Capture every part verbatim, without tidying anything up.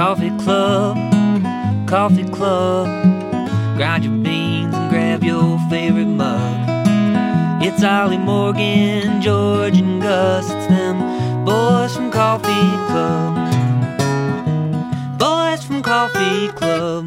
Coffee Club, Coffee Club. Grind your beans and grab your favorite mug. It's Ollie Morgan, George and Gus. It's them boys from Coffee Club. Boys from Coffee Club.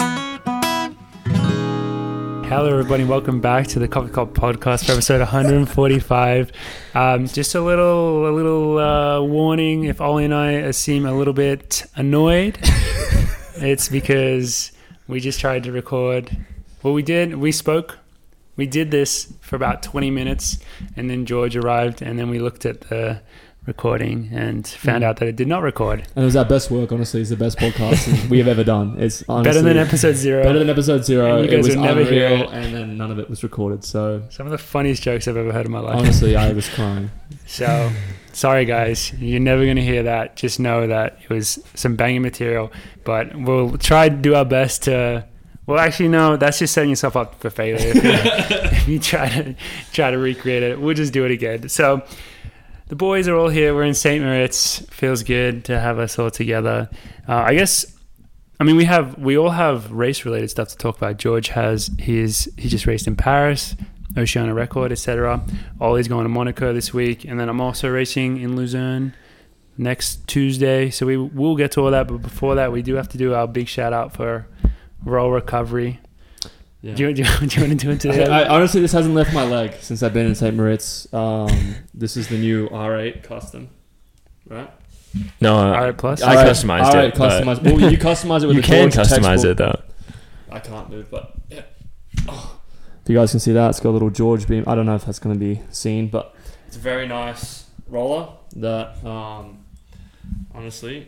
Hello everybody, welcome back to the Coffee Club podcast for episode one forty-five. Um, just a little a little uh, warning, if Ollie and I seem a little bit annoyed, it's because we just tried to record. Well, we did, we spoke, we did this for about twenty minutes, and then George arrived, and then we looked at the recording and found mm. out that it did not record. And it was our best work, honestly. It's the best podcast we have ever done. It's honestly better than episode zero. Better than episode zero. And you guys it was will never unreal, hear it. And then none of it was recorded. So some of the funniest jokes I've ever heard in my life. Honestly, I was crying. So sorry guys, you're never going to hear that. Just know that it was some banging material, but we'll try to do our best to, well actually no, that's just setting yourself up for failure. If you, if you try to try to recreate it, we'll just do it again. So the boys are all here. We're in Saint Moritz. Feels good to have us all together. Uh, I guess, I mean, we have we all have race-related stuff to talk about. George has his he just raced in Paris, Oceania record, et cetera. Ollie's going to Monaco this week, and then I'm also racing in Luzerne next Tuesday. So we will get to all that, but before that, we do have to do our big shout out for Roll Recovery. Yeah. Do, you, do, you, do you want to do it today? I, I, honestly, this hasn't left my leg since I've been in Saint Moritz. Um, this is the new R eight custom, right? No, R eight Plus. I customized R eight it. Customized. Well, you customize it with you the can George customize textbook. it though. I can't move, but yeah. Oh. If you guys can see that, it's got a little George beam. I don't know if that's going to be seen, but it's a very nice roller that, um, honestly,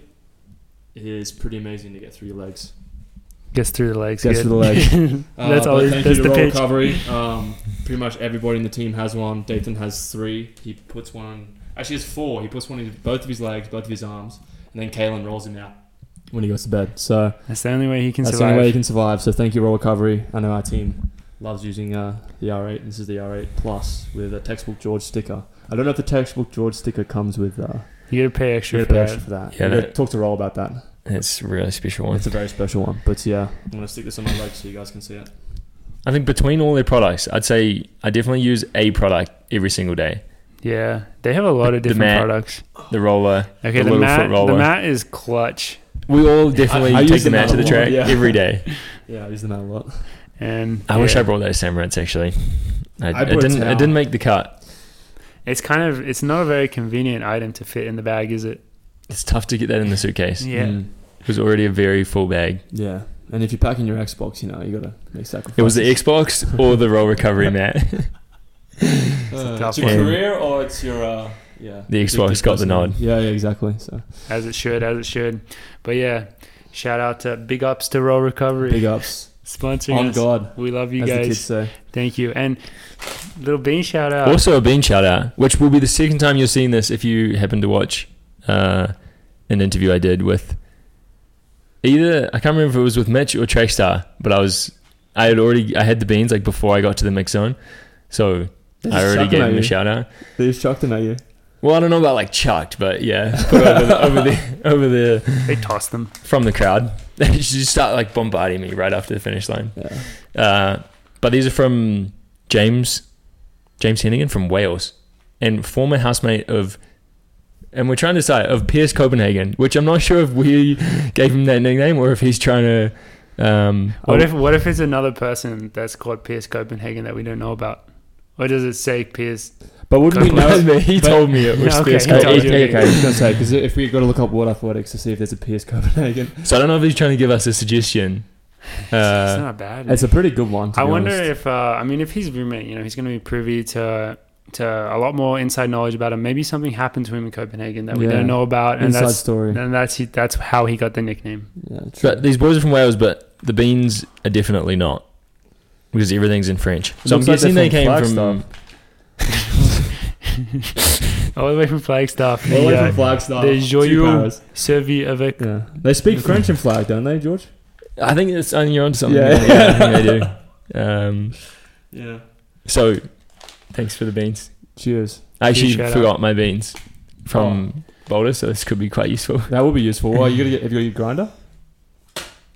is pretty amazing to get through your legs. Gets through the legs. Gets good. through the legs. That's uh, all. Thank That's you the to Roll pitch. Recovery. Um, pretty much everybody in the team has one. Dathan has three. He puts one. Actually, he has four. He puts one in both of his legs, both of his arms, and then Kalen rolls him out when he goes to bed. So that's the only way he can that's survive. the only way he can survive. So thank you, Roll Recovery. I know our team loves using uh, the R eight. This is the R eight Plus with a textbook George sticker. I don't know if the textbook George sticker comes with. Uh, you gotta pay extra, you for, gotta pay that. extra for that. Yeah, Yeah, that- talk to Roll about that. It's a really special one. It's a very special one. But yeah, I'm gonna stick this on my legs so you guys can see it. I think between all their products, I'd say I definitely use a product every single day. Yeah, they have a lot of The different mat, products. The roller, Okay, the, the, little mat. foot roller. The mat is clutch, We all definitely I- I take use the the mat mat to a the lot, track yeah. every day. Yeah, I use them out a lot. and I yeah. wish I brought those Samurats actually. I, I it brought a didn't. It towel. didn't make the cut. It's kind of it's not a very convenient item to fit in the bag, is it? It's tough to get that in the suitcase. Yeah. Mm. It was already a very full bag. Yeah, and if you're packing your Xbox, you know you gotta make sacrifices. It was the Xbox or the Roll Recovery mat. Uh, tough it's your one. career or it's your uh, yeah. The Xbox got the nod. Yeah, yeah, exactly. So As it should, as it should. But yeah, shout out to big ups to Roll Recovery, big ups sponsoring on us. God, We love you as the kids guys. say. Thank you. And little bean shout out. Also a bean shout out, which will be the second time you're seeing this if you happen to watch uh, an interview I did with either, I can't remember if it was with Mitch or Trackstar, but I was, I had already, I had the beans like before I got to the mix zone. So They I just already chucked them gave at him you. a shout out. They just chucked them at you. Well, I don't know about like chucked, but yeah, put over the, over the, over the, They tossed them. from the crowd. They just start like bombarding me right after the finish line. Yeah. Uh, but these are from James, James Hennigan from Wales, and former housemate of, and we're trying to decide, of Piers Copenhagen, which I'm not sure if we gave him that nickname or if he's trying to. Um, What oh, if what if it's another person that's called Piers Copenhagen that we don't know about? Or does it say Piers? But wouldn't we know? he but- told me it was Okay, Piers he told Copenhagen. you. Okay, okay, I was gonna say because if we got to look up World Athletics to see if there's a Piers Copenhagen, So I don't know if he's trying to give us a suggestion. it's Uh, not bad. it's a pretty good one. To I be wonder honest. if uh, I mean if he's roommate, you know, he's going to be privy to to a lot more inside knowledge about him. Maybe something happened to him in Copenhagen that we Yeah. don't know about, and Inside that's story. and that's he, that's how he got the nickname. Yeah, true. but these boys are from Wales, but the beans are definitely not, because everything's in French. So I'm looks like guessing they're they from came from. Flagstaff. All the way from Flagstaff. All the way the, from uh, Flagstaff. the to joyeux Paris. servi avec. Yeah, they speak French in Flag, don't they, George? I think it's on you're onto something. Yeah. Yeah, yeah, I think they do. Um, Yeah. so, thanks for the beans. Cheers. I actually Shout forgot my beans from Boulder, so this could be quite useful. That will be useful. Well, you gotta get. Have you got your grinder?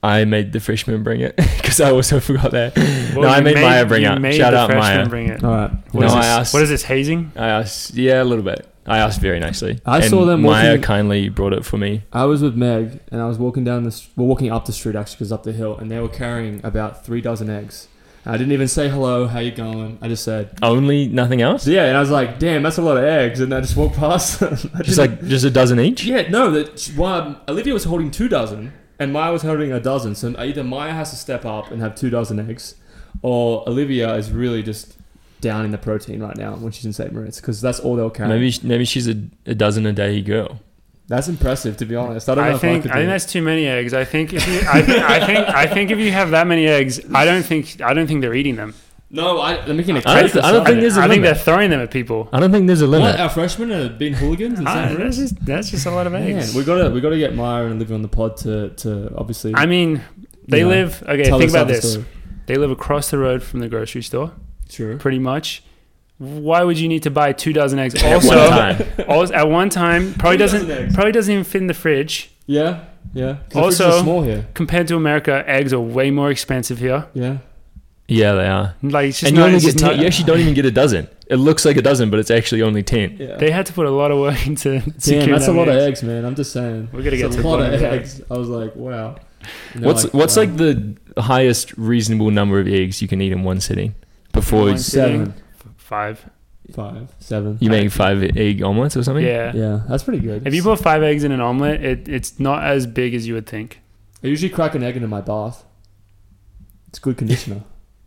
I made the freshman bring it because I also forgot that. Well, no, I you made, Maya bring you it. made Shout the out freshman Maya. Bring it. All right. What No, is I this? asked- What is this, hazing? I asked, yeah, a little bit. I asked very nicely. I and saw them Maya walking- kindly brought it for me. I was with Meg, and I was walking down the, well, walking up the street actually, because up the hill, and they were carrying about three dozen eggs. I didn't even say hello, how you going? I just said, Only nothing else. so yeah, and I was like, damn, that's a lot of eggs, and I just walked past. I Just didn't- like just a dozen each. yeah, no, that well, Olivia was holding two dozen, and Maya was holding a dozen. So either Maya has to step up and have two dozen eggs, or Olivia is really just down in the protein right now when she's in Saint Moritz, because that's all they'll carry. Maybe maybe she's a, a dozen a day girl. That's impressive, to be honest. I don't know I if think I could I do think it. that's too many eggs. I think if you I think I think I think if you have that many eggs, I don't think I don't think they're eating them. No, I, I'm making a I don't credit th- for I don't think something. there's a I think limit. they're throwing them at people. I don't think there's a What, limit. our freshmen have been hooligans in Ah, Saint that's Moritz? just that's just a lot of Man, eggs. we gotta we gotta get Maya and Olivia on the pod to, to obviously. I mean, they you know, live. Okay, tell think us about the this. story. They live across the road from the grocery store, True. pretty much. Why would you need to buy two dozen eggs? At Also, one time. also at one time, probably Two dozen doesn't eggs. probably doesn't even fit in the fridge. Yeah, yeah. 'Cause the fridges Also- are small here. Compared to America, eggs are way more expensive here. Yeah. Yeah, they are. Like it's just And you not, only it's get just ten. not- You actually don't even get a dozen. It looks like a dozen, but it's actually only ten. Yeah. They had to put a lot of work into Damn, securing that's a that lot of many eggs, man. I'm just saying. We gotta It's get a to the lot bottom of of that. eggs. I was like, wow. And they're What's like, what's wow. like the highest reasonable number of eggs you can eat in one sitting before One you, seven, Five. five, seven. you make five egg omelets or something? Yeah. Yeah, that's pretty good. If you put five eggs in an omelet, it, it's not as big as you would think. I usually crack an egg into my bath. It's good conditioner.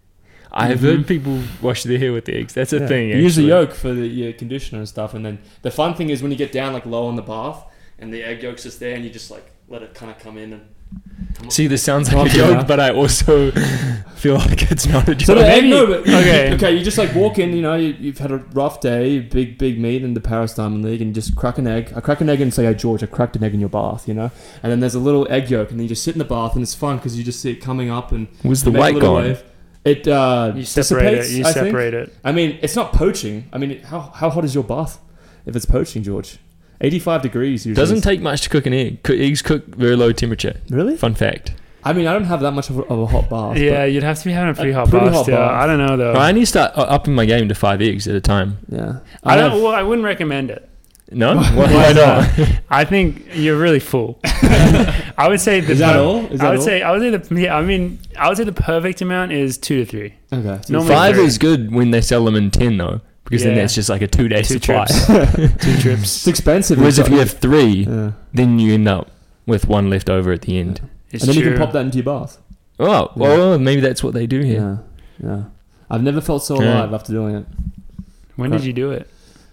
I have Mhm. heard people wash their hair with eggs. That's a Yeah. thing. You use the actually. yolk for the your conditioner and stuff, and then the fun thing is when you get down like low on the bath, and the egg yolk's just there, and you just like let it kind of come in and. Come See, this sounds Oh, like a yeah. joke, but I also feel like it's not a joke. So the egg, maybe- no, but okay. okay, you just like walk in, you know, you, you've had a rough day, big, big meet in the Paris Diamond League, and you just crack an egg. I crack an egg and say, hey, George, I cracked an egg in your bath, you know? And then there's a little egg yolk, and then you just sit in the bath, and it's fun because you just see it coming up and Was the make a white little gone? wave. It uh, You separate it. dissipates, You I think. separate it. I mean, it's not poaching. I mean, how, how hot is your bath if it's poaching, George? eighty-five degrees usually. Doesn't take much to cook an egg. Co- eggs cook very low temperature. Really? Fun fact. I mean, I don't have that much of a, of a hot bath. Yeah, you'd have to be having a pretty A hot pretty bath. hot still. bath. I don't know though. I need to start uh, upping my game to five eggs at a time. but- Yeah. I don't. have- Well, I wouldn't recommend it. No? Why Why is not? I think you're really full. I would say the Is that per- all? Is I that would all? say I would say the yeah. I mean, I would say the perfect amount is two to three. Okay. Normally Five three. is good when they sell them in ten, though, because then Yeah. that's just like a two day Two supply. trips. Two It's trips. expensive. Whereas It's if you got- have three, Yeah. then you end up with one left over at the end. It's and then true. you can pop that into your bath. Oh, well, maybe that's what they do here. Yeah. Yeah. I've never felt so Yeah. alive after doing it. When did you do it?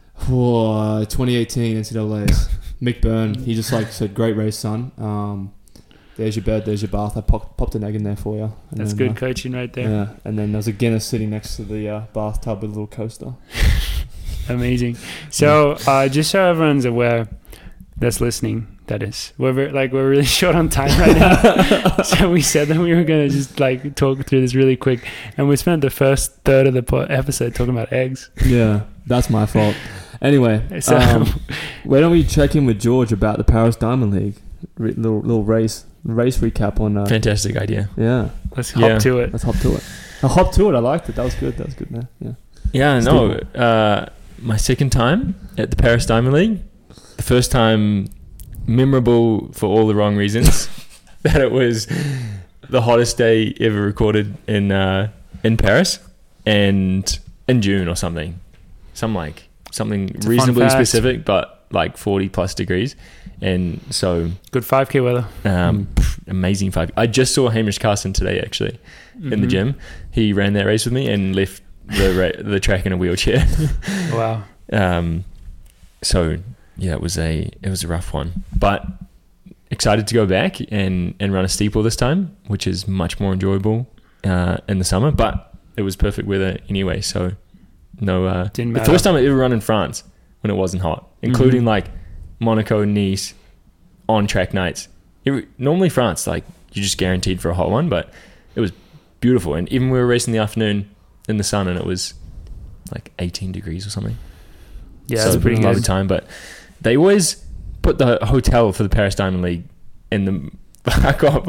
Whoa, twenty eighteen N C double A. Mick Byrne, he just like said, "Great race, son. Um, there's your bed, there's your bath. I popped, popped an egg in there for you." And That's then, good uh, coaching right there. Yeah, and then there's a Guinness sitting next to the uh, bathtub with a little coaster. Amazing. So, uh, just so everyone's aware that's listening, that is, we're very, like we're really short on time right now. So we said that we were gonna just like talk through this really quick, and we spent the first third of the po- episode talking about eggs. Yeah, that's my fault. Anyway, So um, why don't we check in with George about the Paris Diamond League? Re- little little race race recap on. Uh, Fantastic idea. yeah, let's hop Yeah. to it. let's hop to it. I hop to it. I liked it. That was good. That was good, man. Yeah. Yeah, no. Uh, my second time at the Paris Diamond League. The first time memorable for all the wrong reasons. That it was the hottest day ever recorded in uh, in Paris, and in June or something. Some like something It's a fun reasonably fact. specific, but like forty plus degrees. And so Good five K weather. um, pff, amazing five. I just saw Hamish Carson today actually in the Mhm. gym. He ran that race with me and left the ra- the track in a wheelchair. Wow. Um, so yeah, it was a it was a rough one, but excited to go back and and run a steeple this time, which is much more enjoyable uh, in the summer. But it was perfect weather anyway, so no. Uh, Didn't the matter. first time I ever run in France when it wasn't hot, including Mhm. like Monaco, Nice, on track nights. It, normally France, like you're just guaranteed for a hot one, but it was beautiful. And even we were racing in the afternoon in the sun, and it was like eighteen degrees or something. Yeah, So that's it pretty was a lovely good. time. But they always put the hotel for the Paris Diamond League in the. I got like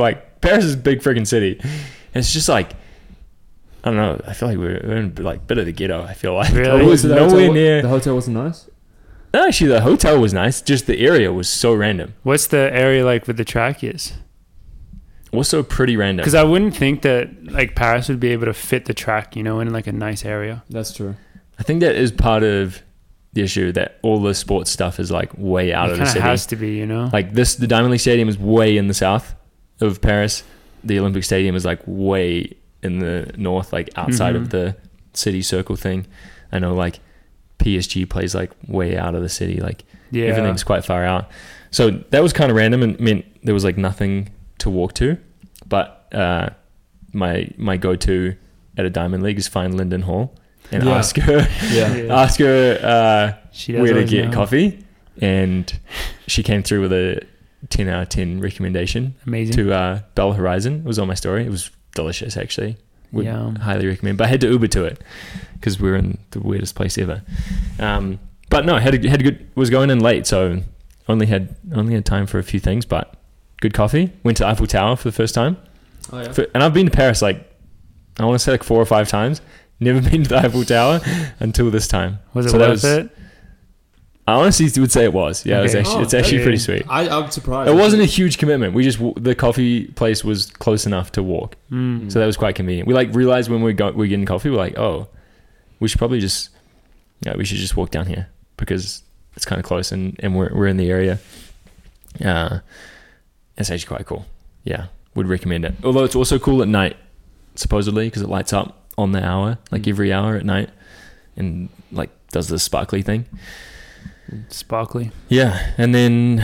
Paris is a big freaking city. And it's just like, I don't know. I feel like we're in like a bit of the ghetto. I feel like Really? it was So the nowhere hotel, near. The hotel wasn't nice. No, actually, the hotel was nice. Just the area was so random. What's the area like with the track is? Also pretty random. Because I wouldn't think that like Paris would be able to fit the track, you know, in like a nice area. That's true. I think that is part of the issue, that all the sports stuff is like way out It of the kind city. of has to be, you know. Like this, the Diamond League Stadium is way in the south of Paris. The Olympic Stadium is like way in the north, like outside Mhm. of the city circle thing. I know like P S G plays like way out of the city. Like yeah. everything's quite far out. So that was kind of random and meant there was like nothing to walk to. But uh, my my go to at a Diamond League is find Lyndon Hall and Yeah. ask her Yeah. Yeah. ask her uh, She does where to always get know. coffee, and she came through with a ten out of ten recommendation Amazing. to uh, Bell Horizon. It was on my story. It was delicious, actually. Would Yum. highly recommend. But I had to Uber to it because we were in the weirdest place ever. Um, but no, had a, had a good. Was going in late, so only had only had time for a few things. But good coffee. Went to Eiffel Tower for the first time. Oh yeah. For, and I've been to Paris like I want to say like four or five times. Never been to the Eiffel Tower until this time. Was it So that worth was- it? I honestly would say it was. Yeah, it was Okay. actually, Oh, it's actually okay. pretty sweet. I, I'm surprised. It wasn't a huge commitment. We just w- the coffee place was close enough to walk, Mm. so that was quite convenient. We like realized when we got we getting coffee, we're like, oh, we should probably just, yeah, we should just walk down here because it's kind of close and, and we're we're in the area. Uh, it's actually quite cool. Yeah, would recommend it. Although it's also cool at night, supposedly, because it lights up on the hour, like Mm. every hour at night, and like does the sparkly thing. Sparkly. Yeah, and then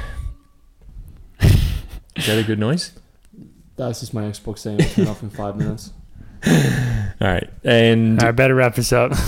is that a good noise? That's just my Xbox saying it'll turn off in five minutes. All right, and I better wrap this up.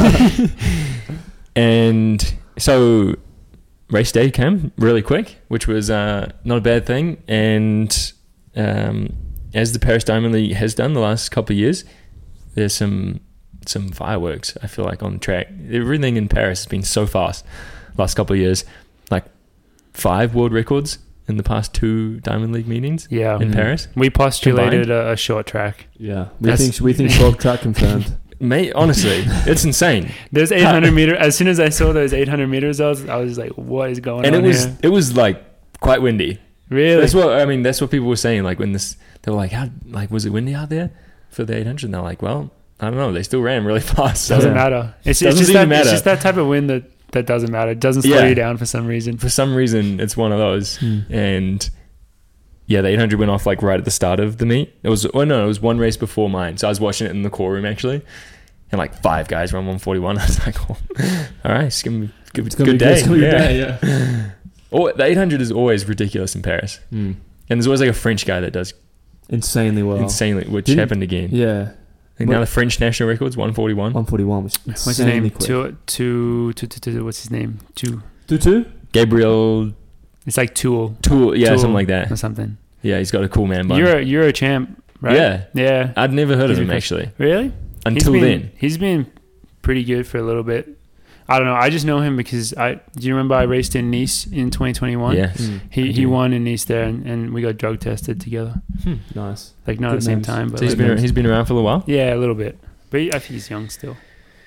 and so race day came really quick, which was uh, not a bad thing. And um, as the Paris Diamond League has done the last couple of years, there's some some fireworks. I feel like on the track, everything in Paris has been so fast. Last couple of years, like five world records in the past two Diamond League meetings Yeah. in Mhm. Paris. We postulated a, a short track. Yeah, we That's- think we think short track confirmed. Mate, honestly, it's insane. There's eight hundred meter. As soon as I saw those eight hundred meters, I was, I was like, what is going And on it was here? it was like quite windy. Really? That's what I mean. That's what people were saying. Like when this, they were like, "How like was it windy out there for the eight hundred?" And they're like, "Well, I don't know. They still ran really fast." So Doesn't Yeah. matter. It's, Doesn't it's just seem that to matter. it's just that type of wind that, that doesn't matter. It doesn't slow Yeah. you down for some reason. for some reason, it's one of those. Hmm. And yeah, the eight hundred went off like right at the start of the meet. It was oh no, it was one race before mine. So I was watching it in the core room actually, and like five guys run one forty-one. I was like, oh, all right, it's gonna be good, It's gonna good be day. It's gonna be a yeah. day, yeah. Oh, the eight hundred is always ridiculous in Paris, Mm. and there's always like a French guy that does Insanely well. insanely, which Didn't- happened again. Yeah, And now the French national record's one forty-one. one forty-one was What's his insanely name? quick. Two, two, two, two, two, what's his name? Two. Tutu? Gabriel It's like Tool Tool, yeah, Tool something like that. or something. Yeah, he's got a cool man bun. You're a, you're a champ, right? Yeah, Yeah. I'd never heard He's of him been- actually Really? until he's been, then. He's been pretty good for a little bit. I don't know. I just know him because I. Do you remember I raced in Nice in twenty twenty-one? Yeah, Mm. He I he do. won in Nice there, and, and we got drug tested together. Nice. Like not Good at the same names. time, but so he's like- been he's been around for a little while, yeah, a little bit. But he, I think he's young still.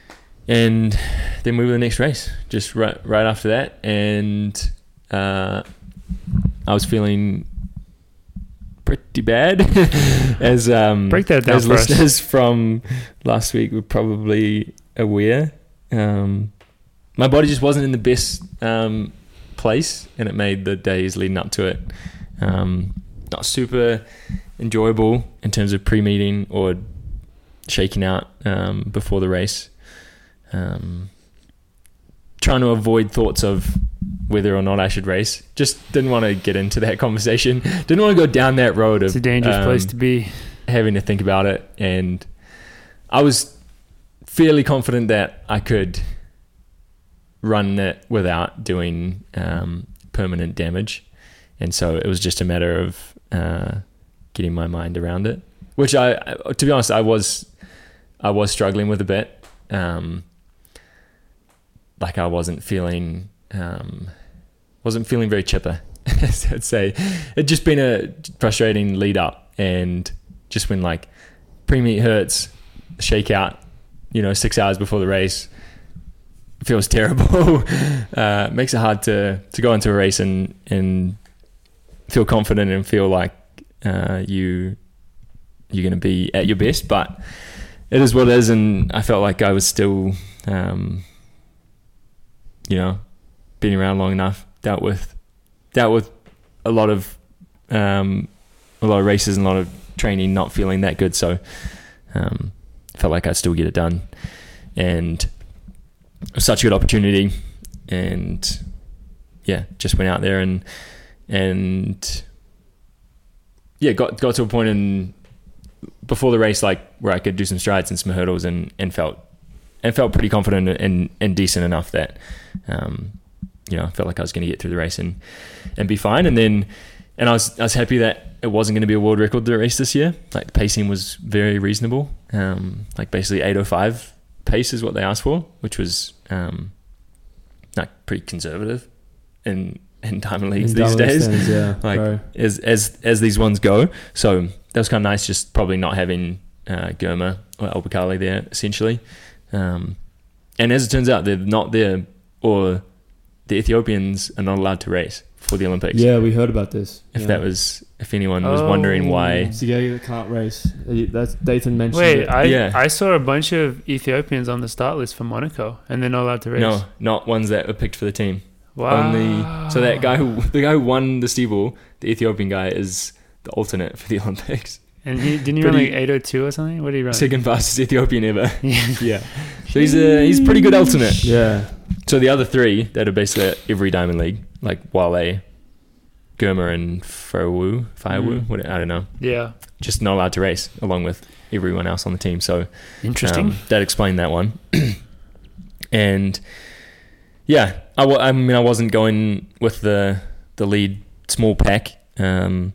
and then move to the next race just right right after that, and uh, I was feeling pretty bad, as um Break that down as for us. listeners from last week were probably aware. Um, my body just wasn't in the best um, place, and it made the days leading up to it um, not super enjoyable in terms of pre-meeting or shaking out um, before the race. Um, trying to avoid thoughts of whether or not I should race. Just didn't want to get into that conversation. Didn't want to go down that road of It's a dangerous um, place to be. having to think about it. And I was fairly confident that I could run it without doing um, permanent damage. And so it was just a matter of uh, getting my mind around it, which I, I- to be honest, I was, I was struggling with a bit. Um, like I wasn't feeling, um, wasn't feeling very chipper I'd say it'd just been a frustrating lead up, and just when like pre-meet hurts, shakeout, you know, six hours before the race, feels terrible. uh, makes it hard to to go into a race and and feel confident and feel like uh, you you're going to be at your best. But it is what it is, and I felt like I was still, um, you know, been around long enough, dealt with dealt with a lot of um, a lot of races and a lot of training, not feeling that good. So um, felt like I'd still get it done, and it was such a good opportunity. And yeah, just went out there and and yeah, got got to a point in before the race, like where I could do some strides and some hurdles, and, and felt and felt pretty confident and, and decent enough that um, you know, I felt like I was going to get through the race and and be fine. And then and I was I was happy that it wasn't going to be a world record the race this year. Like the pacing was very reasonable. Um, like basically eight oh five pace is what they asked for, which was um, like pretty conservative in in diamond leagues In these diamond days. stands, yeah, like bro. as as as these ones go. So that was kind of nice, just probably not having uh, Germa or Albacali there essentially. Um, and as it turns out, they're not there, or the Ethiopians are not allowed to race for the Olympics. Yeah, we heard about this. If yeah. that was, if anyone was wondering why. Sigegi can't race. That's Dayton mentioned. Wait, it. I Yeah. I saw a bunch of Ethiopians on the start list for Monaco, and they're not allowed to race. No, not ones that were picked for the team. Wow. Only so that guy who the guy who won the steeple, the Ethiopian guy, is the alternate for the Olympics. And he didn't he run Pretty- like eight oh two or something? What did he run? Second fastest Ethiopian ever. Yeah. Yeah. So he's a he's a pretty good alternate. Yeah. So the other three that are basically at every Diamond League, like Wale, Germa, and Fawu, Fawu, Mm. what I don't know, Yeah. just not allowed to race along with everyone else on the team. So Interesting. um, that explained that one. And yeah, I, w- I mean, I wasn't going with the the lead small pack. Um,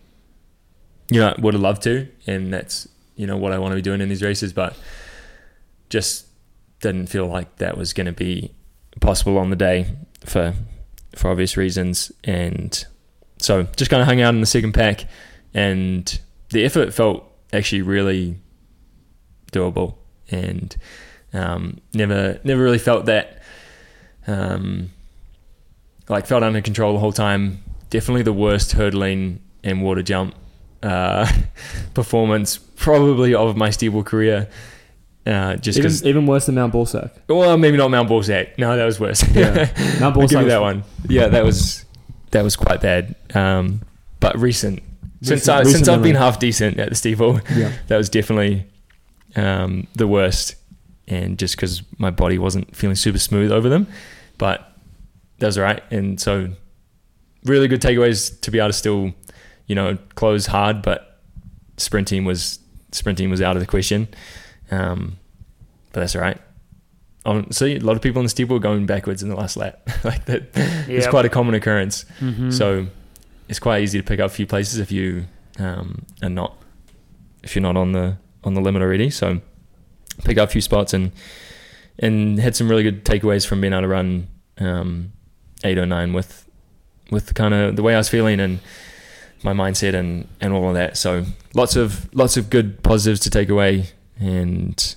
you know, would have loved to, and that's, you know, what I want to be doing in these races, but just didn't feel like that was going to be possible on the day for for obvious reasons. And so just kind of hung out in the second pack, and the effort felt actually really doable, and um, never never really felt that um, like felt under control the whole time. Definitely the worst hurdling and water jump uh, performance probably of my steeple career. Uh, just Even, because, even worse than Mount Balsac. well, maybe not Mount Balsac. No, that was worse. Yeah. Mount I'll give Balsac you that was- one. Yeah, that was that was quite bad. Um, but recent, since Recent- I recent since I've been memory. half decent at the steeple, Yeah. that was definitely um, the worst. And just because my body wasn't feeling super smooth over them, but that was all right. And so, really good takeaways to be able to still, you know, close hard, but sprinting was sprinting was out of the question. Um, but that's all right. Um, see, a lot of people in the steeple are going backwards in the last lap. Like that, it's Yep. quite a common occurrence. Mhm. So it's quite easy to pick up a few places if you um, are not if you're not on the on the limit already. So pick up a few spots and and had some really good takeaways from being able to run um, eight oh nine with with kind of the way I was feeling and my mindset and, and all of that. So lots of lots of good positives to take away. And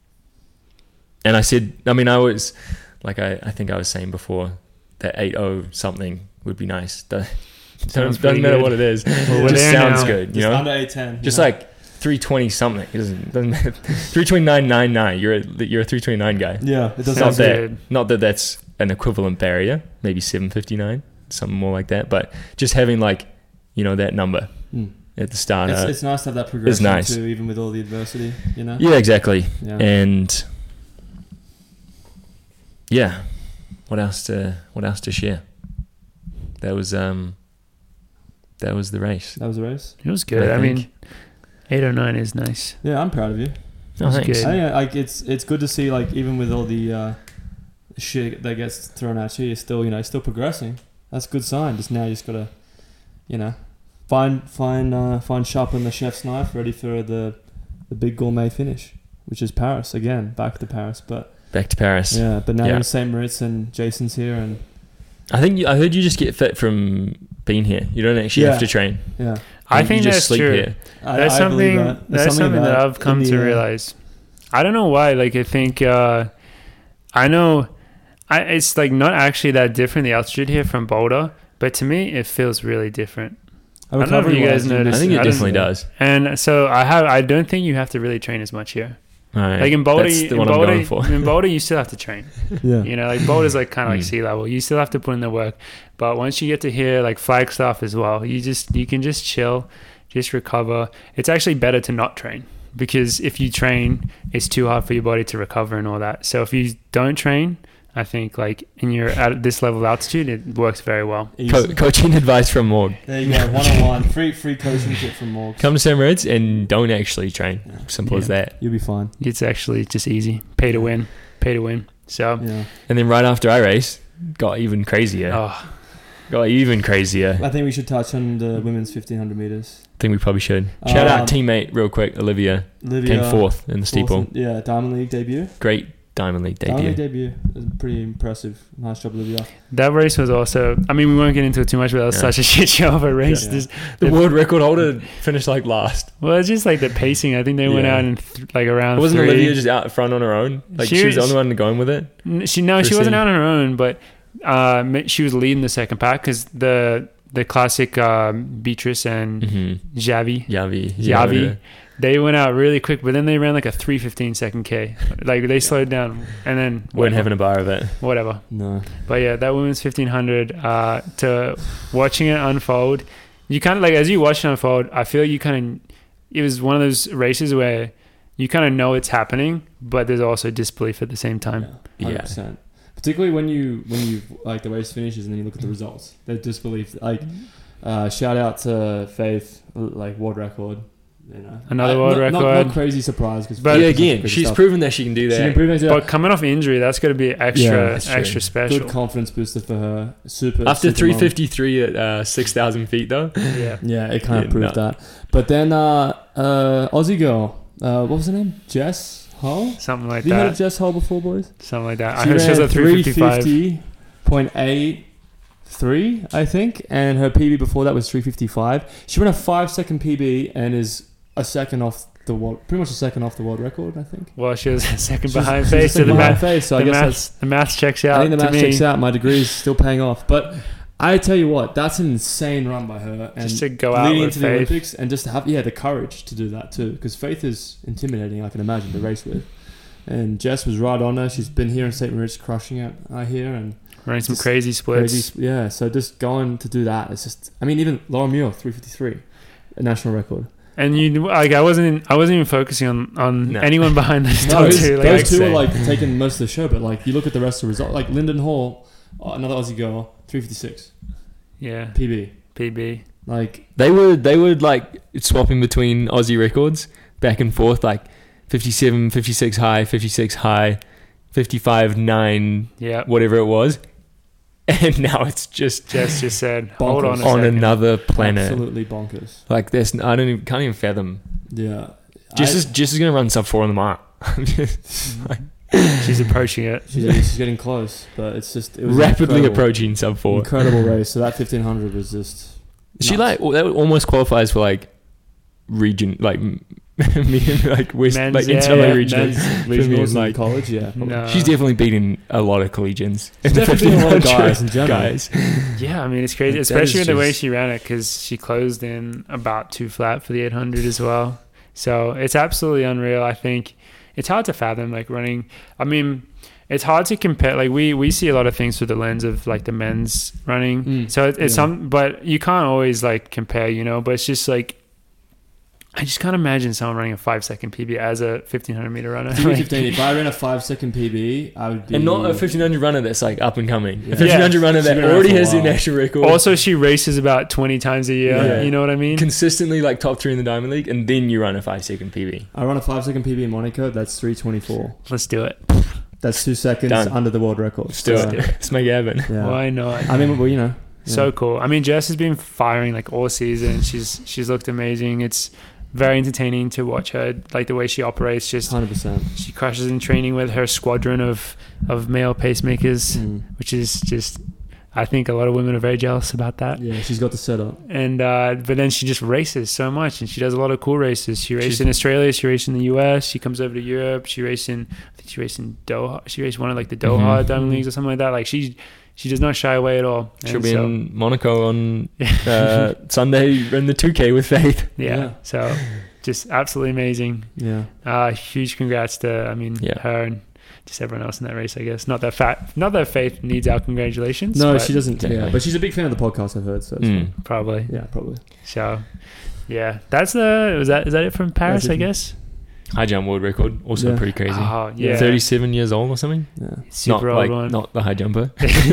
and I said, I mean, I was like I, I think I was saying before that eight oh something would be nice. The, Sounds doesn't pretty matter good. what it is. Well, It we're just there sounds now. good, you Just know. under eight ten. Just like three twenty something. It doesn't doesn't matter. three twenty-nine ninety-nine. You're a, you're a three twenty-nine guy. Yeah, it does Not sound Sounds that good. not that that's an equivalent barrier. Maybe seven fifty-nine, something more like that. But just having like, you know, that number Mm. at the start. It's, uh, it's nice to have that progression nice. too, even with all the adversity, you know? yeah, exactly. Yeah. And yeah, what else to what else to share? That was um that was the race. That was the race. It was good. I I, mean, think. eight oh nine is nice. Yeah, I'm proud of you. Oh, was thanks. good. I think like it's it's good to see, like, even with all the uh, shit that gets thrown at you, you're still, you know, still progressing. That's a good sign. Just now you just gotta, you know, find find uh, find sharpen the chef's knife, ready for the the big gourmet finish, which is Paris again. Back to Paris, but Back to Paris. yeah, but now Yeah. you're in Saint Moritz and Jason's here, and I think you, I heard you just get fit from been here. You don't actually Yeah. have to train. Yeah. I You think just that's sleep true. here. I, That's I something. believe that. That's There's something that about I've come in to the, uh, realize. I don't know why. Like I think. Uh, I know. I it's like not actually that different the altitude here from Boulder, but to me it feels really different. a I don't know if you recovery-wise, guys you noticed I miss think it I don't definitely know. does. And so I have. I don't think you have to really train as much here. Right. Like in Boulder, That's you- the in one I'm Boulder, going for. in Boulder, you still have to train. Yeah. You know, like Boulder's like kind of like Mm. sea level. You still have to put in the work. But once you get to here, like Flagstaff as well, you just you can just chill, just recover. It's actually better to not train because if you train, it's too hard for your body to recover and all that. So if you don't train, I think like and you're at this level of altitude, it works very well. Co- coaching advice from Morg. There you go. One on one. Free free coaching kit from Morgs. Come to Sam Reds and don't actually train. Yeah. Simple as Yeah. that. You'll be fine. It's actually just easy. Pay to win. Pay to win. So, Yeah. And then right after I race, got even crazier. oh, Got even crazier. I think we should touch on the women's fifteen hundred meters. I think we probably should. Shout Um, out teammate real quick, Olivia. Olivia Came fourth in the steeple. fourth in- Yeah, Diamond League debut. Great Diamond League Diamond League debut. debut. It was pretty impressive. Nice job, Olivia. that race was also. I mean, we won't get into it too much, but that was Yeah. such a shit show of a race. Yeah. Just- The world record holder finished like last. well, it's just like the pacing. I think they went Yeah. out in th- like around. Wasn't three. Olivia just out front on her own? Like She she, was the was- only one going with it? N- She no, she Christine. wasn't out on her own, but uh, ma- she was leading the second pack because the the classic um, Beatrice and Mm-hmm. Javi, Yavi. Yavi, they went out really quick, but then they ran like a three fifteen second K. Like they slowed down and then Weren't whatever, having a bar of it. whatever. No. But yeah, that women's fifteen hundred. Uh, to watching it unfold, you kind of like as you watch it unfold. I feel you kind of. It was one of those races where you kind of know it's happening, but there's also disbelief at the same time. Yeah. one hundred percent. Particularly when you when you like the race finishes and then you look at the results, the disbelief. Like, uh, shout out to Faith, like world record. You know, Another Uh, world not, Not, record. not crazy surprise because. But- yeah, again, she's proven that she can do She can that. prove that. But coming off injury, that's got to be extra, Yeah, that's true. extra special. Good confidence booster for her. Super. After super three mom. fifty-three at uh, six thousand feet, though. Yeah, Yeah, it kind of Yeah, proved no. that. But then uh, uh, Aussie girl, uh, what was her name? Jess Hull. something like Have you heard of that. Jess Hull before, boys? Something like that. I She heard she was ran at three fifty-five. three fifty point eight three, I think, and her P B before that was three fifty-five. She ran a five second P B and is a second off the world, pretty much a second off the world record, I think. Well, she was a second She's- behind she's a face, so second the behind math, face, so I the guess math, that's. the math checks I out. think the to math me. checks out. My degree is still paying off, but I tell you what, that's an insane run by her, and Just to go out leading with into the Faith. Olympics, and just to have yeah the courage to do that too, because Faith is intimidating. I can imagine to race with, and Jess was right on her. She's been here in Saint Moritz crushing it, I hear, and Running some Just crazy splits. crazy. sp- Yeah, so just going to do that, it's just. I mean, even Laura Muir, three fifty-three, a national record. And you like I wasn't I wasn't even focusing on, on No. anyone behind those No, top those, two. Like, those I'd two say. are like taking most of the show, but like you look at the rest of the result, like Lyndon Hall, uh, another Aussie girl, three fifty-six yeah, P B. P B. Like They were they were like swapping between Aussie records back and forth, like fifty-seven, fifty-six high, fifty-six high, fifty-five, nine, Yeah, whatever it was. And now it's just Jess just said, hold on Bonkers. a on second. another planet. absolutely bonkers. Like this, I don't even can't even fathom. Yeah. Just I- as just is gonna run sub four on the mile. She's approaching it. She's, she's getting close, but it's just it was Rapidly incredible, approaching sub four. incredible race. So that fifteen hundred was just She nuts. like that almost qualifies for like region, like medium, like west, Men's, like yeah, intermediate yeah, regional. men's regionals in like- college. Yeah, probably. No. She's definitely beating a lot of collegians. She's in the definitely beating a lot of fifteen hundred guys in general. Guys. Yeah, I mean it's crazy, That especially is with the way just- she ran it because she closed in about two flat for the eight hundred as well. So it's absolutely unreal. I think it's hard to fathom like running. I mean, it's hard to compare. Like we we see a lot of things through the lens of like the men's running. Mm, So it, it's yeah. some, but you can't always like compare, you know. But it's just like I just can't imagine someone running a five second P B as a fifteen hundred meter runner. P B Like, fifteen. If I ran a five second P B, I would be And not a fifteen hundred runner that's like up and coming. Yeah. A fifteen hundred runner She's that been around already for a has the while. national record. also, she races about twenty times a year. Yeah. You know what I mean? consistently like top three in the Diamond League, and then you run a five second P B. I run a five second P B in Monaco. That's three twenty four. Let's do it. That's two seconds Done. under the world record. Let's do So, it. Let's make it happen. Yeah. Why not? I mean, well, you know. yeah. So cool. I mean, Jess has been firing like all season. She's she's looked amazing. It's very entertaining to watch her, like the way she operates. Just one hundred percent. she crushes in training with her squadron of of male pacemakers, Mm. which is just I think a lot of women are very jealous about that. Yeah, she's got the setup. And uh, but then she just races so much, and she does a lot of cool races. She raced She's- in Australia. She raced in the U S. She comes over to Europe. She raced in, I think she raced in Doha. She raced one of like the Doha Mhm. Diamond Leagues or something like that. Like she, she does not shy away at all. She'll And be so, in Monaco on uh, Sunday in the two K with Faith. yeah, Yeah. So just absolutely amazing. Yeah. Uh, huge congrats to I mean Yeah. her and just everyone else in that race. I guess not that fat, not that Faith needs our congratulations. No, but she doesn't. Yeah, Definitely. but she's a big fan of the podcast. I've heard. So it's Mm. fine. probably. yeah, probably. So yeah, that's the was that is that it from Paris? That's it I from- guess. High jump world record, also Yeah. pretty crazy. Oh yeah, thirty-seven years old or something. Yeah. super not old like one. not the high jumper.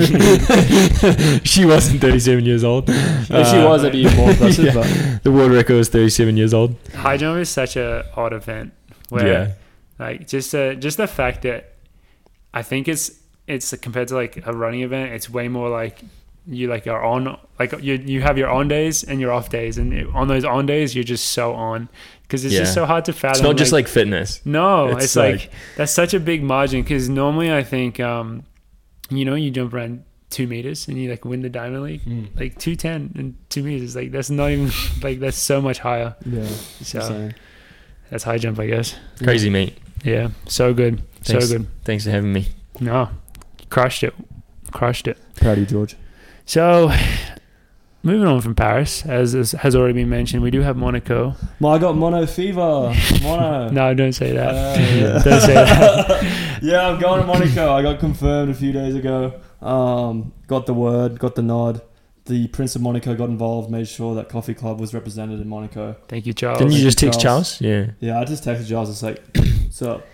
She wasn't thirty-seven years old. If she Uh, was, that'd be even more impressive. yeah. But The world record was thirty-seven years old. High jump is such a odd event where Yeah. like just uh, just the fact that I think it's it's compared to like a running event, it's way more like you like are on like you you have your on days and your off days, and it- on those on days you're just so on because it's just Yeah. so hard to fathom. It's not just like fitness. no, it's, it's like, like- that's such a big margin because normally I think um you know you jump around two meters and you like win the Diamond League like two ten and two meters like that's not even like that's so much higher. yeah, it's So insane. that's high jump, I guess. Crazy, mate. Yeah, so good, Thanks. so good. Thanks for having me. No, crushed it, crushed it. Proud of you, George. So, moving on from Paris, as, as has already been mentioned, we do have Monaco. Well, I got mono fever. Mono. No, don't say that. Uh, yeah. Don't say that. Yeah, I'm going to Monaco. I got confirmed a few days ago. Um, got the word, got the nod. The Prince of Monaco got involved, made sure that Coffee Club was represented in Monaco. Thank you, Charles. Didn't you Thank just you, text Charles. Charles? Yeah. Yeah, I just texted Giles. It's like, what's up?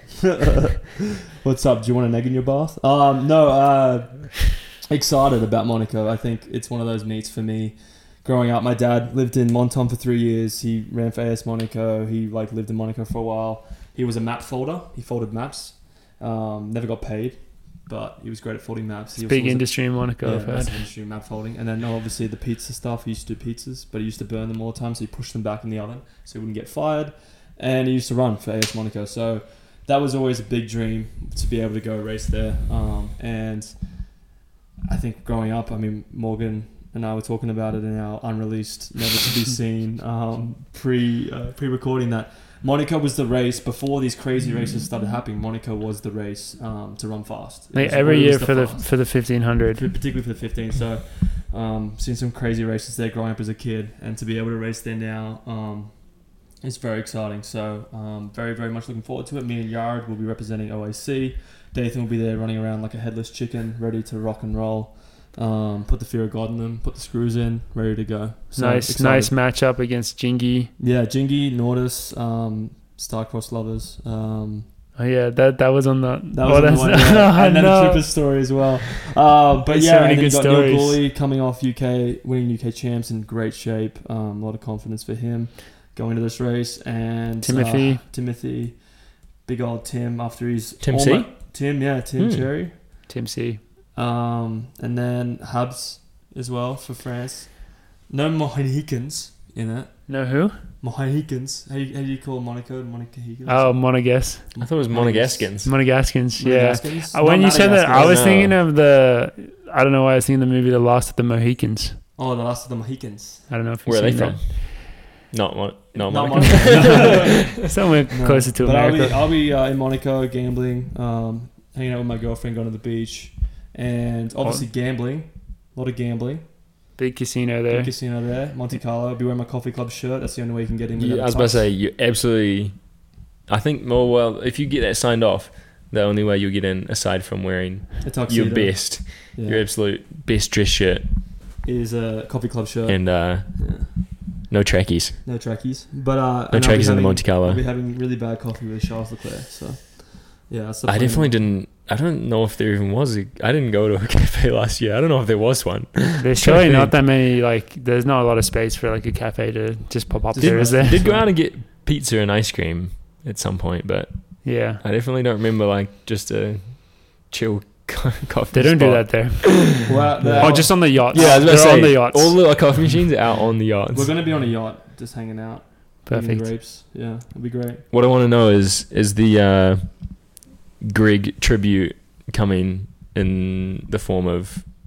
What's up? Do you want an egg in your bath? Um, no, uh, excited about Monaco. I think it's one of those meets for me. Growing up, my dad lived in Monton for three years. He ran for A S Monaco. He like lived in Monaco for a while. He was a map folder. He folded maps. Um, never got paid, but he was great at folding maps. He It's also big was a- industry in Monaco, Yeah, I've heard. massive industry in map folding. And then obviously the pizza stuff, he used to do pizzas, but he used to burn them all the time, so he pushed them back in the oven so he wouldn't get fired. And he used to run for A S Monaco. So that was always a big dream to be able to go race there. Um, and I think growing up, I mean, Morgan and I were talking about it in our unreleased, never to be seen um, pre uh, pre recording that Monaco was the race before these crazy races started happening. Monaco was the race um, to run fast. It Like was every always year for the fast. for the fifteen hundred. For- particularly for the fifteen. So, um, seen some crazy races there growing up as a kid, and to be able to race there now, um, is very exciting. So, um, very very much looking forward to it. Me and Yard will be representing O A C. Dathan will be there running around like a headless chicken, ready to rock and roll. Um, put the fear of God in them, put the screws in, ready to go. So Nice, excited. nice matchup against Jingy. Yeah, Jingy, Nordis, um, Starcross lovers. Um, Oh yeah, that that was on the. That was oh, on the that's, one, yeah. I And then know. a Trooper story as well. Uh, but There's yeah, so many and then good you got stories. Neil Gooley coming off U K, winning U K champs in great shape. Um, a lot of confidence for him going into this race. And Timothy. uh, Timothy, big old Tim after he's Tim almo- C? Tim, yeah, Tim Hmm. Cherry. Tim C. Um, and then Hubs as well for France. No Mohicans in it. No who? Mohicans. How, you, how do you call Monaco? Monacohicans? Oh, Monegasque. I thought it was Monegaskins. Monegascans. Yeah. Monegascans? Uh, when Not you said that, I Madagascar. was No. thinking of the. I don't know why I was thinking the movie The Last of the Mohicans. Oh, the last of the Mohicans. I don't know if you've Where are they seen from? Not Mon- not Not Monaco. that. Somewhere No. closer to but America. I'll be, I'll be uh, in Monaco gambling, um, hanging out with my girlfriend, going to the beach, and obviously gambling. A lot of gambling. Big casino Big there. casino there. Monte Carlo. I'll be wearing my Coffee Club shirt. That's the only way you can get in. You, without I was a about to tux. say, you absolutely. I think more well, if you get that signed off, the only way you'll get in, aside from wearing a tuxedo. your best, Yeah. your absolute best dress shirt is a Coffee Club shirt. and uh, Yeah. no trackies, No trackies. But uh, no and I'll be trackies in the having- Monte I'll Carlo. be having really bad coffee with Charles Leclerc. So yeah, that's the I plan. definitely didn't. I don't know if there even was. A, I didn't go to a cafe last year. I don't know if there was one. There's surely think. not that many. Like, there's not a lot of space for like a cafe to just pop up Just there, did- is there? Did go out and get pizza and ice cream at some point, but Yeah. I definitely don't remember like just a chill co- coffee. They don't do spot. that there. Well, Yeah. Oh, just on the yachts. Yeah, I was about They're to say, on the yachts. all the like, coffee machines are out on the yachts. We're gonna be on a yacht, just hanging out. eating Perfect. grapes. Yeah, it'll be great. What I want to know is is the uh, Greg tribute coming in the form of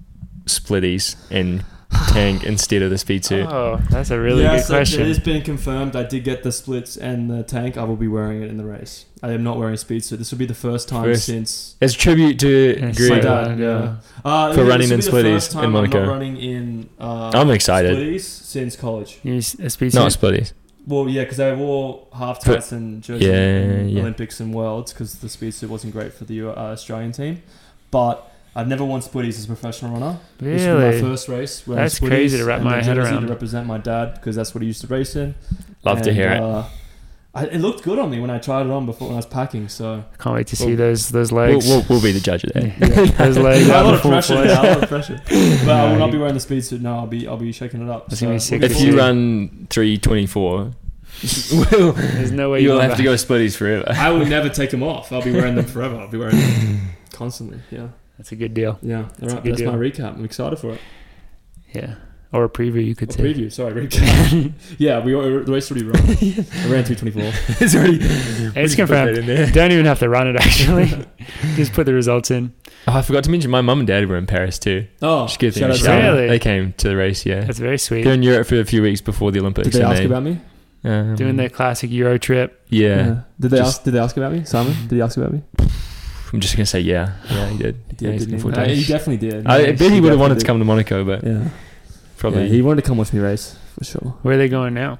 splitties and tank instead of the speed suit. Oh, that's a really yes, good question. it has been confirmed. I did get the splits and the tank. I will be wearing it in the race. I am not wearing a speed suit. This will be the first time First. since As a tribute to Yes. my Greg. dad. Yeah, uh, For this running will in be the splitties first time in Monaco. I'm not running in. Uh, I'm excited. Splitties since college. Use a speed Not suit. splitties. Well, yeah, because I wore half tights and jersey Yeah, in yeah. Olympics and Worlds because the speed suit wasn't great for the uh, Australian team. But I've never worn splitties as a professional runner. This was my Really? first race. wearing That's splitties crazy to wrap and the my head jersey around. to represent my dad because that's what he used to race in. Love to And, hear it. uh, I, it looked good on me when I tried it on before when I was packing. So Can't wait to see Well, those those We'll, legs. we'll, we'll be the judge of that. Yeah. Those legs a out lot in of full pressure. flight. Yeah, a lot of pressure. But I will Yeah, not be you- wearing the speed suit. No, I'll be I'll be shaking it up. That's So gonna be sick looking to If see. you forward- run three twenty-four, we'll, There's no way you'll you'll have to go splitties forever. I will never take them off. I'll be wearing them forever. I'll be wearing them constantly. Yeah, That's a good deal. yeah. That's a Alright, good that's deal. my recap. I'm excited for it. Yeah. Or a preview, you could A say. preview. Sorry, recap. yeah, we the race already run. I ran three twenty-four. It's already. It's Put that confirmed. in there. Don't even have to run it, actually. Just put the results in. Oh, I forgot to mention my mum and dad were in Paris too. Oh, Just give them shout a out to shout them. out. Really? They came to the race, yeah. That's very sweet. They're in Europe for a few weeks before the Olympics. Did they and ask about me? um, Doing their classic Euro trip. Yeah. Did they Just- ask? Did they ask about me? Simon? Did he ask about me? I'm just gonna say yeah. Yeah, he did. He Yeah, he's didn't looking he? forward to Uh, it. he definitely did. I bet he would have wanted to definitely come to Monaco, but did. Yeah, probably. Yeah, he wanted to come watch me race for sure. Where are they going now?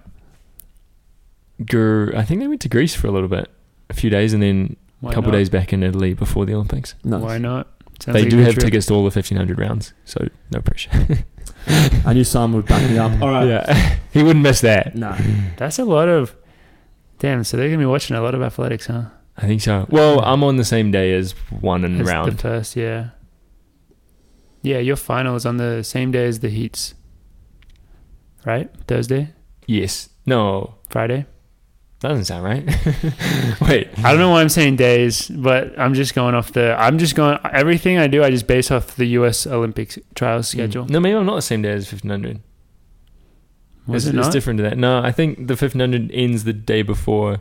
Gr- I think they went to Greece for a little bit, a few days, and then Why a couple not? days back in Italy before the Olympics. No, Why not? Sounds they like a do good have trip. tickets to all the fifteen hundred rounds, so no pressure. I knew Simon would back me up. All right. Yeah, he wouldn't miss that. Nah. That's a lot of. Damn, so they're going to be watching a lot of athletics, huh? I think so. Well, I'm on the same day as one and As round. The first, yeah. Yeah, your final is on the same day as the heats. Right? Thursday? Yes. No, Friday? that doesn't sound right. Wait. I don't know why I'm saying days, but I'm just going off the. I'm just going. Everything I do, I just base off the U S Olympics trials schedule. No, maybe I'm not the same day as fifteen hundred. Was it's, it it's not? different to that. No, I think the fifteen hundred ends the day before.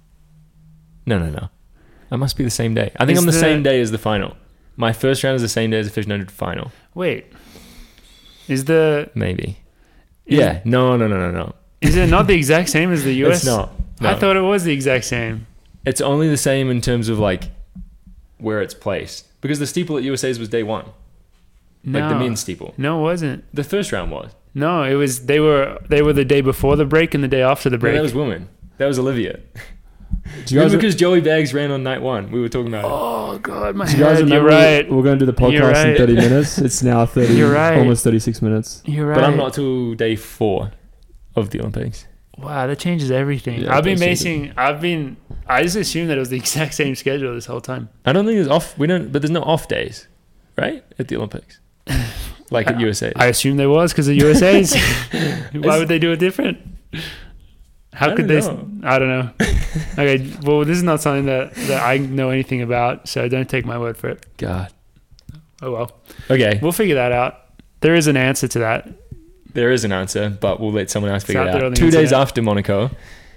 No, no, no. I must be the same day. I think Is I'm the, the- same day as the final. My first round is the same day as the fifteen hundred final. Wait. Is the. Maybe. Is, yeah. No, no, no, no, no. Is it not the exact same as the U S? It's not. No. I thought it was the exact same. It's only the same in terms of like where it's placed. Because the steeple at U S A's was day one. No. Like the men's steeple. No, it wasn't. The first round was. No, it was. They were. They were the day before the break and the day after the No, break. that was women. That was Olivia. Do you guys, Remember because Joey Baggs ran on night one. We were talking about it. Oh God, my do you guys head. You're remember right. we're going to do the You're podcast in right. thirty minutes? It's now thirty. You're right. Almost thirty-six minutes. You're right. But I'm not till day four of the Olympics. Wow, that changes everything. Yeah, I've been it does change basing. I've been. I just assumed that it was the exact same schedule this whole time. I don't think there's off. We don't. But there's no off days, right? At the Olympics, like at U S A. I assumed there was because of U S A's. Why would they do it different? How I could don't they? know. I don't know. Okay, well, this is not something that, that I know anything about, so don't take my word for it. God. Oh well, Okay, we'll figure that out. There is an answer to that. there is an answer, but we'll let someone else figure out it there on out. the Two days internet. after Monaco,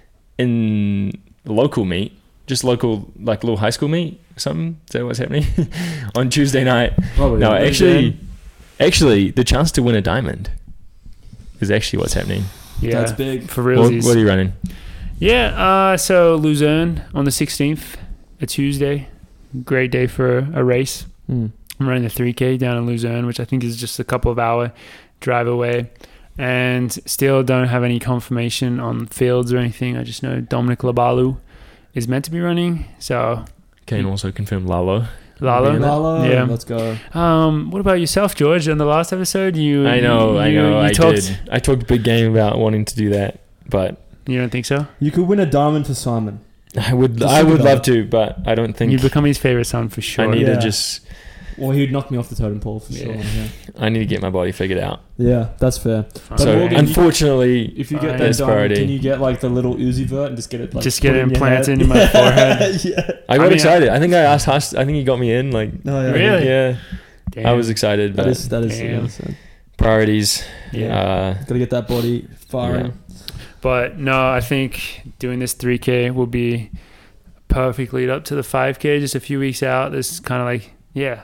in local meet, just local, like little high school meet, or something. Is that what's happening on Tuesday night? Probably. No, not. actually, actually, the chance to win a diamond is actually what's happening. Yeah, That's big. for What, realsies. what are you running? Yeah, uh, so Luzerne on the sixteenth, a Tuesday. Great day for a race. Hmm. I'm running the three K down in Luzerne, which I think is just a couple of hour drive away. And still don't have any confirmation on fields or anything. I just know Dominic Labalu is meant to be running. So, Can also confirm Lalo. Lalo. Lalo, Yeah. let's go. Um, what about yourself, George? On the last episode, you I know, I you- know, you I talked, did. I talked big game about wanting to do that, but You don't think so? You could win a diamond for Simon. I would, Just I think would about love it. to, but I don't think You'd become his favorite son for sure. I need Yeah. to just. Well, he'd knock me off the totem pole for Yeah. sure. Yeah, I need to get my body figured out. yeah that's fair. Fine. so Morgan, you- unfortunately, If you Fine. get that That's diamond, priority. can you get like the little Uzi vert and just get it like Just get put it in your implanted head? in my forehead. yeah. I I got mean, excited. I think I asked Hush. I think he got me in. Like, No, yeah. Really? yeah, Damn. I was excited. That But is that is. Damn. Yeah, so. priorities. Yeah. Uh, Gotta get that body firing. But no, I think doing this three K will be perfect lead up to the five K, just a few weeks out. This kind of like, yeah,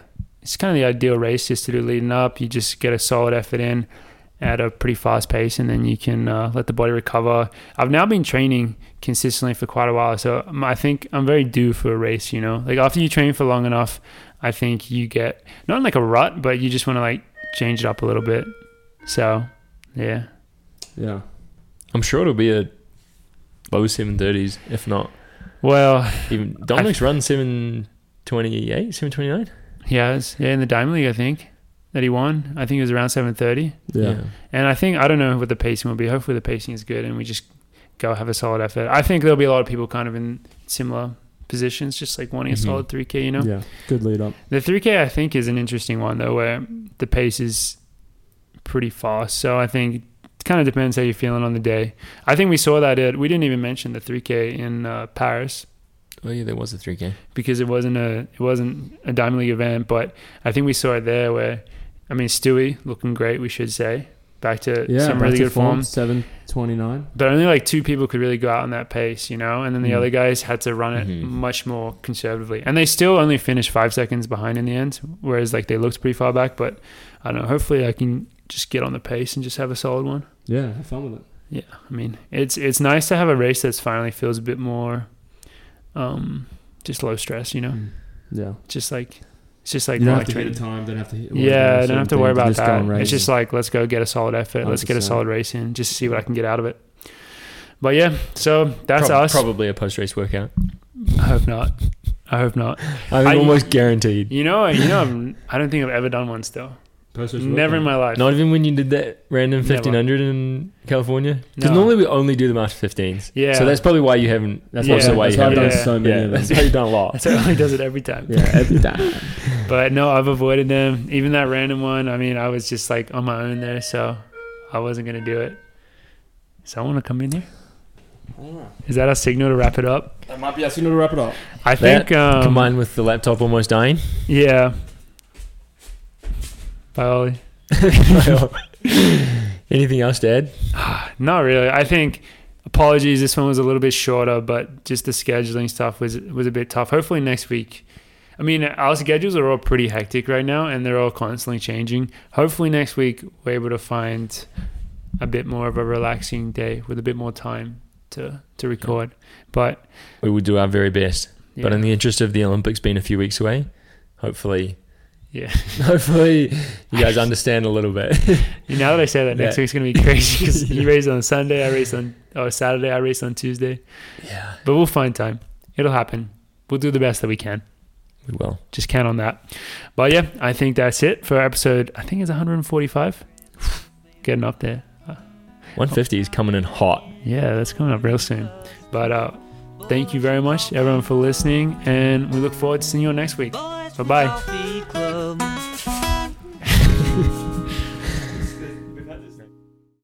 it's kind of the ideal race just to do leading up. You just get a solid effort in at a pretty fast pace, and then you can uh, let the body recover. I've now been training consistently for quite a while, so I think I'm very due for a race, you know? Like, after you train for long enough, I think you get, not in like a rut, but you just want to like change it up a little bit. So, yeah. Yeah. I'm sure it'll be a low seven thirties, if not. Well, Even Dominic's run seven twenty-eight, seven twenty-nine? yeah, it's, yeah, in the Diamond League, I think, that he won. I think it was around seven thirty. Yeah. And I think, I don't know what the pacing will be. Hopefully the pacing is good and we just go have a solid effort. I think there'll be a lot of people kind of in similar positions, just like wanting a Mhm. solid three K, you know? Yeah. Good lead up. The three K, I think, is an interesting one, though, where the pace is pretty fast. So I think it kind of depends how you're feeling on the day. I think we saw that at, we didn't even mention the three K in uh, Paris Oh yeah, there was a three K. because it wasn't a it wasn't a Diamond League event, but I think we saw it there where, I mean, Stewie looking great, we should say. Back to Yeah. some back really to good form. seven twenty-nine. But only like two people could really go out on that pace, you know, and then the Mm. other guys had to run it Mhm. much more conservatively. And they still only finished five seconds behind in the end, whereas like they looked pretty far back. But I don't know, hopefully I can just get on the pace and just have a solid one. Yeah. Have fun with it. Yeah, I mean, it's it's nice to have a race that's finally feels a bit more um, just low stress, you know, Mm. Yeah. just like, it's just like You don't more have like to hit training. a time. Don't have to hit. Yeah, I don't have to worry about just go and that. race. It's just like, let's go get a solid effort. Let's get a one hundred percent. solid race in, just to see what I can get out of it. But yeah, so that's Prob- us. Probably a post-race workout. I hope not. I hope not. I mean, I- almost guaranteed. You know, you know, I'm, I don't think I've ever done one still. Post-race Never in workout. my life. Not even when you did that random Never. fifteen hundred in California? Because No. normally we only do them after fifteens. Yeah. So that's probably why you haven't. That's Yeah, also why That's you why I've haven't. done Yeah. so many Yeah, of that's them. why you've done a lot. That's how he does it every time. Yeah, every time. But no, I've avoided them. Even that random one, I mean, I was just like on my own there, so I wasn't going to do it. Someone want to come in here? Is that our signal to wrap it up? That might be our signal to wrap it up. I think, That, um, combined with the laptop almost dying. yeah. Bye, Ollie. Anything else to add? Not really. I think, apologies, this one was a little bit shorter, but just the scheduling stuff was was a bit tough. Hopefully next week. I mean, our schedules are all pretty hectic right now, and they're all constantly changing. Hopefully next week we're able to find a bit more of a relaxing day with a bit more time to to record. But We will do our very best. yeah, But in the interest of the Olympics being a few weeks away, hopefully, yeah. hopefully you guys understand a little bit. Now that I say that, next Yeah. week's gonna be crazy because you race on Sunday, I race on oh Saturday, I race on Tuesday. Yeah, But we'll find time. It'll happen. We'll do the best that we can. we will. Just count on that. But yeah, I think that's it for episode. I think it's one forty-five. Getting up there. one fifty is coming in hot. Yeah, that's coming up real soon. But uh, thank you very much, everyone, for listening, and we look forward to seeing you all next week. Boys Bye-bye. from Coffee Club.